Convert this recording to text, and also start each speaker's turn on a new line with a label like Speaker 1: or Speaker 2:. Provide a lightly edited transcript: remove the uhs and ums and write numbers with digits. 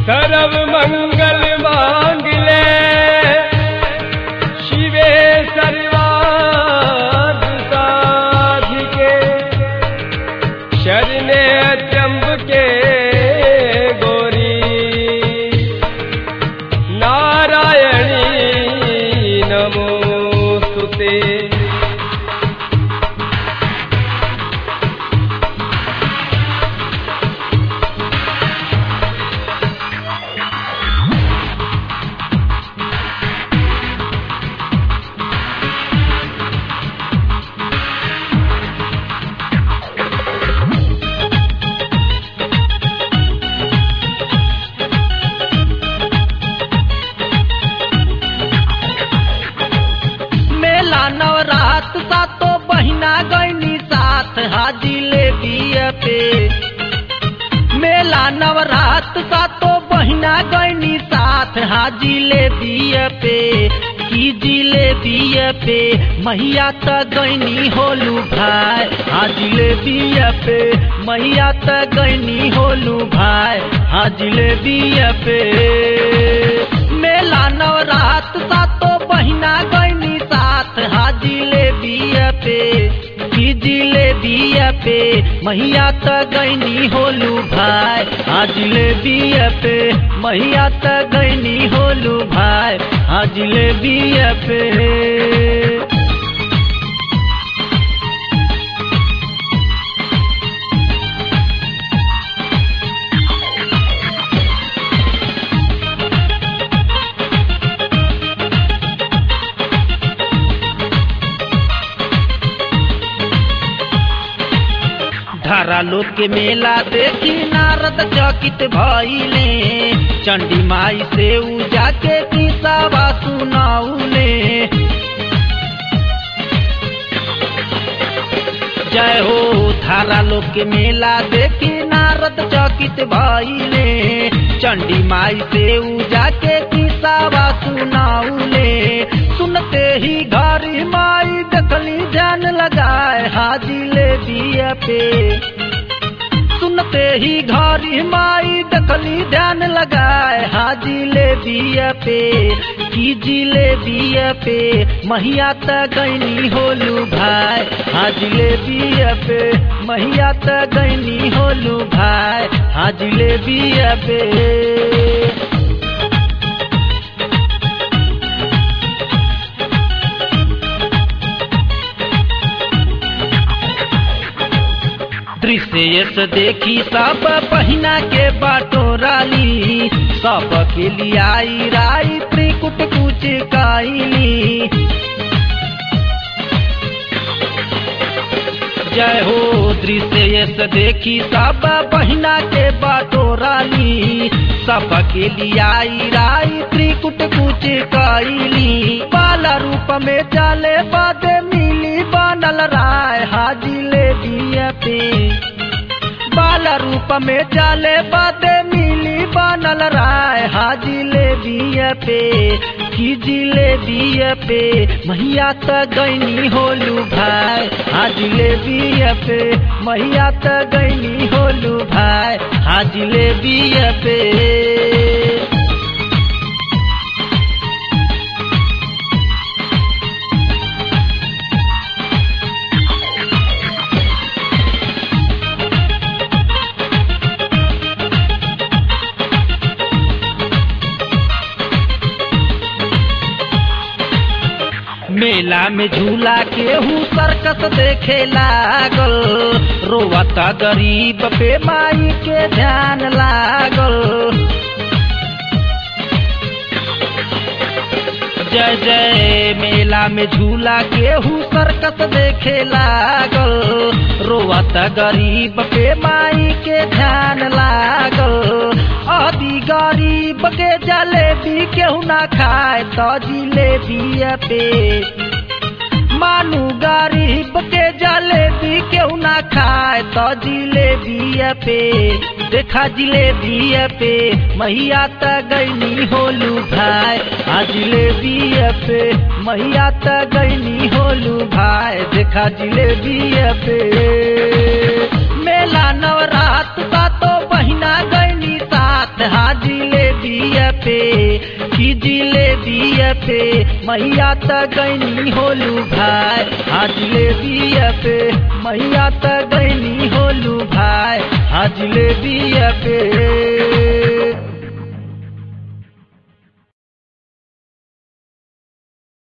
Speaker 1: सर्व मंगल मांगले शिवे सर्वार्थ साधिके शरणे त्र्यंबके गौरी नारायणी नमोस्तुते।
Speaker 2: नवरात सातो बहिना गईनी साथ हाजी ले दिए पे। मेला नवरात सातो बहिना गईनी साथ हाजी ले दिए पे। की ले दिए पे मैया त गईनी होलू भाई हाजी ले दिए पे। मैया त गईनी होलू भाई हाजी ले दिए पे। मेला नवरात सातो बहिना गईनी साथ हाजी ले दिए पे। की ले दिए पे मैया त गईनी होलू भाई हाजी ले दिए पे। मैया त गईनी होलू भाई हाजी ले दिए पे। धारा लोक के मेला देखी नारद चकित भइले। चंडी माई से उजा के किस्सा सुनाउले। जय हो धारा लोक के मेला देखी नारद चकित भइले। चंडी माई से उजा के किस्सा सुनाउले। सुनते ही घरी माई देखली ध्यान लगाए हाजी ले दिए पे। सुनते ही घरी माई देखली ध्यान लगाए हाजी ले दिए पे। की ले दिए पे मैया त गईनी होलू भाई हाजी ले दिए पे। मैया त गईनी होलू भाई हाजी ले दिए पे। दृश्य देखी सब बहिना के बाटोराली। सब के लिए आई राई त्रिकुट कुछ काइली। जय हो दृश्य देखी सब बहिना के बाटोराली। सब के लिए आई राई त्रिकुट कुछ काइली। बाल रूप में चले बादे मिली बनल राय हाजी ले दिए पे। बाल रूप में चले बादे मिली बनल राय हाजी ले दिए पे। की ले दिए पे मैया त गईनी होलू भाई हाजी ले दिए पे। मैया त गईनी होलू भाई हाजी ले दिए पे। मेला में झूला केहू सर्कस देखे लागल। रोवता गरीब पे माई के ध्यान लागल। जय जय मेला में झूला केहू सर्कस देखे लागल। रोवता गरीब पे माई के ध्यान लागल। आदि गरीब के जलेबी केहू ना खाए तो जिलेबी पे। मानू गरीब के जलेबी केहू ना खाए तो जिलेबी पे। देखा जिलेबी पे मैया त गईनी होलू भाई आ जिलेबी पे। मैया त गईनी होलू भाई देखा जिलेबी पे। मेला नवरात का तो बहिना गईनी साथ हाजिले पे कि जिलेबिया पे मैया त गैनी होलू भाई। हाँ जिलेबिया पे मैया त गैनी होलू भाई। हाँ जिलेबिया पे